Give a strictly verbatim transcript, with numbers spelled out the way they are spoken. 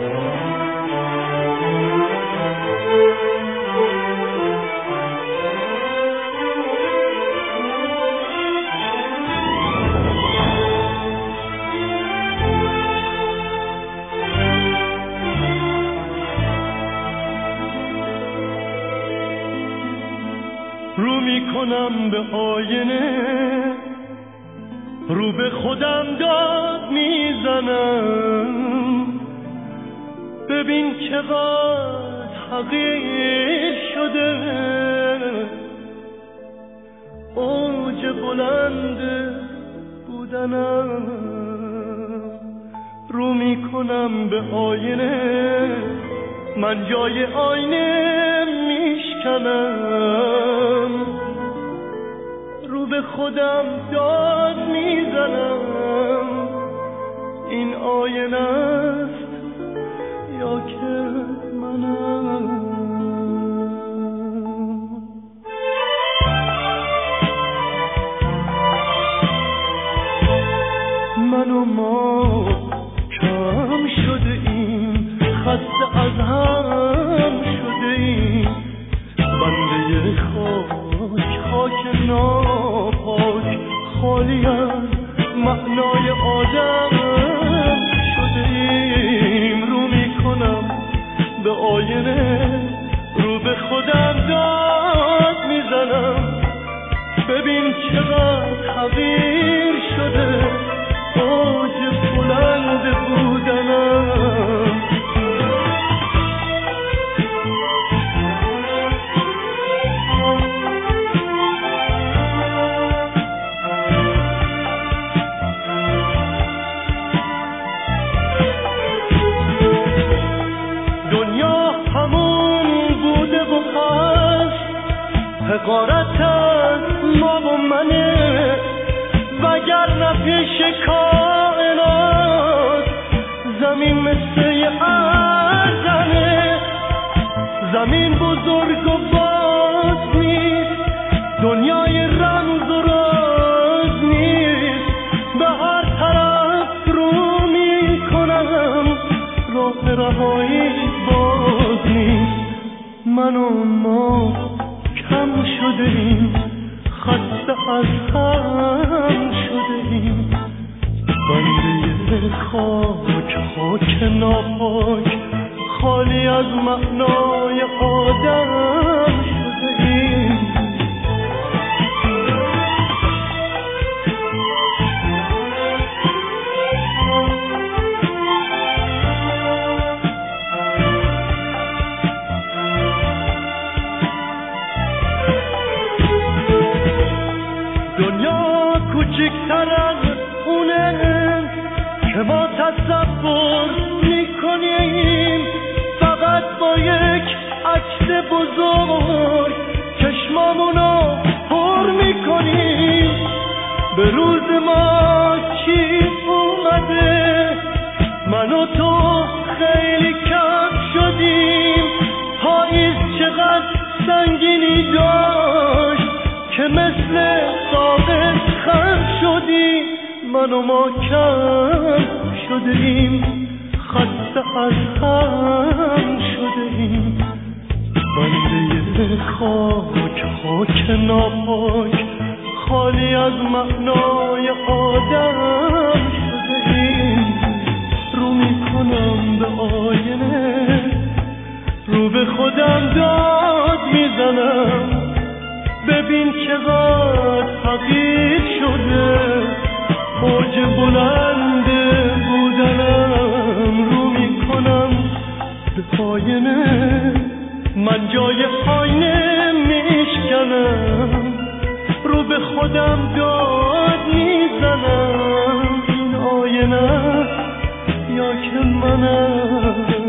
رو میکنم به آینه، رو به خودم داد میزنم، ببین چقدر حقیر شده اوج بلند بودنم. رو میکنم به آینه، من جای آینه میشکنم، رو به خودم داد میزنم، این آینه است یا که منم. من و ما کم شده ایم، خسته از هم شده ایم، بنده خاک خاک ناپاک خالی از معنای آدم شده ایم. رو میکنم به آینه، رو به خودم داد میزنم، ببین چقدر حقیر شده اوج بلند بودنم. دنیا همون بوده و هست، حقارت از ما و منه، وگرنه پیش کائنات زمین مثل یه ارزنه. زمین بزرگ و باز نیست، دنیای رمز و راز نیست، به هر طرف رو میکنم راه رهایی باز نیست. من و ما کم شده ایم، خسته از هم شده ایم، بنده خاک خاک ناپاک خالی از معنای آدم شده ایم. دنیا کوچکتر از اونه که ما تصور میکنیم، فقط با یک عکس بزرگ چشمامونو پر میکنیم. به روز ما چی اومده، من و تو خیلی کم شدیم. پاییز چقدر سنگینی داشت که مثل ساقه خم شدیم. من و ما کم شده ایم، خسته از هم شده ایم، بنده خاک خاک ناپاک خالی از معنای آدم شده ایم. رو میکنم به آینه، رو به خودم داد میزنم، ببین چقدر حقیر شده اوج بلند بودنم. رو میکنم به آینه، من جای آینه میشکنم، رو به خودم داد میزنم، این آینه یا که منم.